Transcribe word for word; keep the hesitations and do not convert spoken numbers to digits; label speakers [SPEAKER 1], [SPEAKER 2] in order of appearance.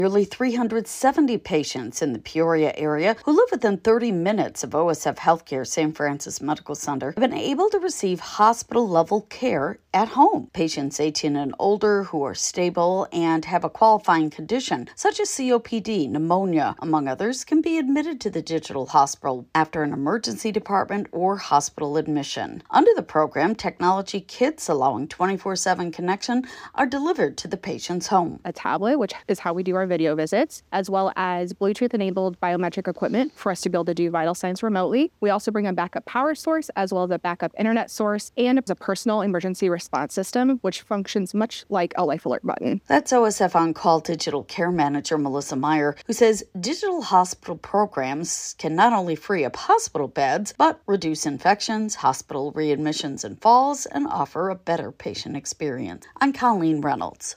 [SPEAKER 1] Nearly three hundred seventy patients in the Peoria area who live within thirty minutes of O S F Healthcare Saint Francis Medical Center have been able to receive hospital-level care at home. Patients eighteen and older who are stable and have a qualifying condition, such as C O P D, pneumonia, among others, can be admitted to the digital hospital after an emergency department or hospital admission. Under the program, technology kits allowing twenty-four seven connection are delivered to the patient's home.
[SPEAKER 2] A tablet, which is how we do our video visits, as well as Bluetooth-enabled biometric equipment for us to be able to do vital signs remotely. We also bring a backup power source, as well as a backup internet source, and a personal emergency response system, which functions much like a life alert button.
[SPEAKER 1] That's O S F On-Call Digital Care Manager Melissa Meyer, who says digital hospital programs can not only free up hospital beds, but reduce infections, hospital readmissions and falls, and offer a better patient experience. I'm Colleen Reynolds.